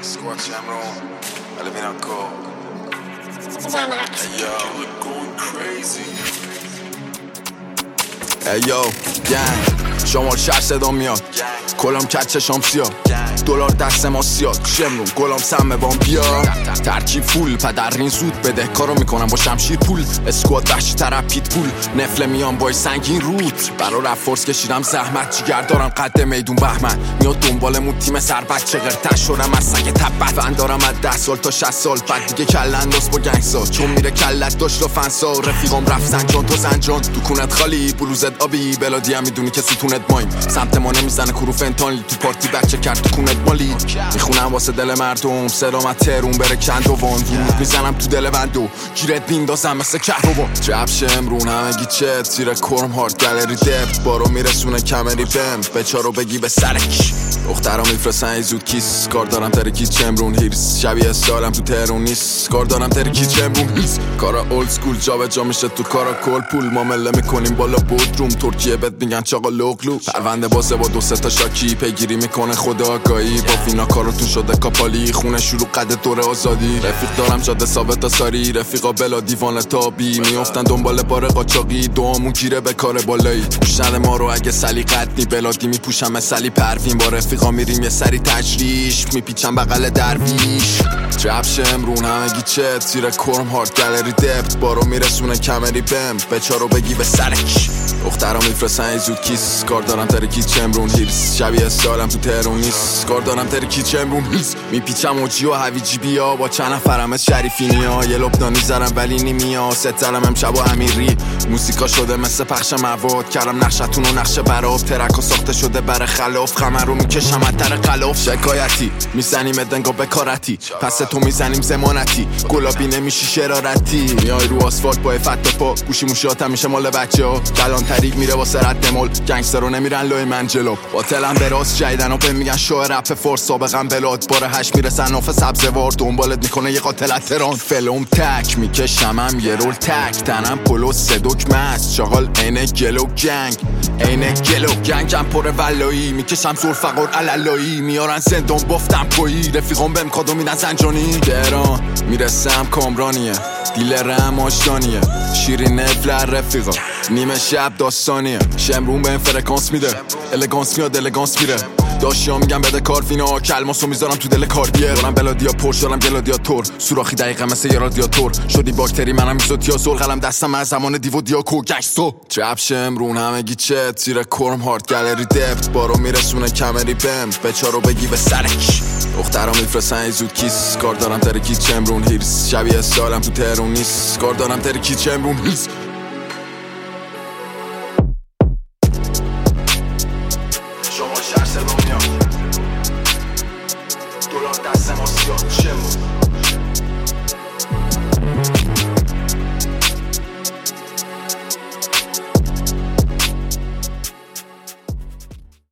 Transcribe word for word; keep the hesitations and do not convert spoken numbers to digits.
Squat Cameron, Eliminaco. Hey yo, you're going crazy. Hey yo, gang شمال شهر صدا میاد کلام کچ چشام سیاد دلار دست ما سیاد شمرون گلام سمه بام بیاد ترکیب فول پدر رین زود بده کارو میکنم با شمشیر پول اسکواد وحشی طرف پیت پول نفله میان بای سنگین روت برا رفت فورس کشیدم زحمت جیگر دارم قد میدون بهمن میاد دنبالمون تیم سر بچه غرتش شدم از سگ تبت فن دارم از ده سال تا شصت سال بعد دیگه کل انداز با گنگسا چون میره کلت داشت و فنسا رفیقام رفت زنجان تو زنجان تو کونت خالی بلوزت آبی بلادی هم میدونی که ستونت مایم سمت ما نمیزنه کرو فنتانلی تو پارتی بچه کرد تو کونت مالی میخونم واسه دل مردم سلامت ترون بره کند و وان ورود میزنم تو دل بندو گیرت بیندازم مثل کهربا جبش امرون همگی چت زیر کرم هارد گالری دپ بارو میرسونه کمری بم بچارو بگی به سرک دخترا میفرستن زود کیس کار دارم ترکی چمرون هیرس شبیه سالم تو تهرون نیست کار دارم ترکی چمرون هیرس کارا اولد سکول جا به جا میشه تو کارا کل پول ما مله میکنیم بالا بودروم ترکیه بهت میگن چاقا لوگلو پرونده بازه با دو سه تا شاکی پیگیری میکنه خدا آگاهی با فینا کاراتون شده کاپالی خونه شروع قد دوره آزادی رفیق دارم جاده ثابت تا ساری رفیقا بلا دیوانه تابی میافتن دنبال بار قاچاقی دوامون گیره به کار بالایی گوشند ما رو اگه سلیقت نی بلادی میپوشم مثلی پروین با رفیقا میریم یه سری تجریش میپیچم بغل درویش جبش امرون همگی چت زیر کرم هارد گالری دپت بارو میرسونه کمری بم بچارو بگی به سرک دخترا میفرستن زود کیس کار دارم ترکی چمرون هیرس شبیه سالم تو تهرون نیست کار دارم ترکی چمرون هیرس میپیچم اوجی و هویجی بیا با چند نفرم از شریفینیا یه لبنانی زرم ولی نیمیا ست زرم امشب و امیری موسیقا شده مثل پخش مواد کردم نقشتون و نقش براب ترک و ساخته شده بر خلاف خمر رو میکشم از در قلاف شکایتی میزنیم دنگا بکارتی پس تو میزنیم زمانتی گلابی نمیشی شرارتی میای رو آسفالت با افت پا گوشی موشیات میشه مال بچه ها کلان طریق میره واسه رد مول گنگستر رو نمیرن لوی من جلو باطلم براز جیدن و به میگن شو رپ فورس سابقم بلاد بار هشت میرسن ناف سبزوار دنبالت میکنه یه قاتل تران فلوم تک میکشمم یه رول تک تنم پلو صدوک مست شغال اینه گلو گنگ اینه گلو گنگم پر ولایی میکشم زور فقر علالایی میارن زندان بافتم پایی رفیقام بهم کادو میدن زنجانی تهران میرسم کامرانیه دیلرم آشتانیه شیرین افلر رفیقا نیمه شب داستانیه شمرون به فرکانس میده الگانس میاد الگانس میره داشتی ها میگم بده کارفینا کلماسو میذارم تو دل کاردیه دارم بلادیا پرش دارم گلادیاتور سوراخی دقیقه مثل یه رادیاتور شدی باکتری منم ایزوتیازور قلم دستم از زمان دیو دیاکو گشتو جب شمرون همگی چت زیر کرم هارد گالری دپت بارو میرسونه کمری بم بچارو بگی به سرک دخترا میفرستن زود کیس کار دارم ترکی چمرون هیرس شبیه سالم تو تهرون نیست کار دارم ترکی چمرون هیرس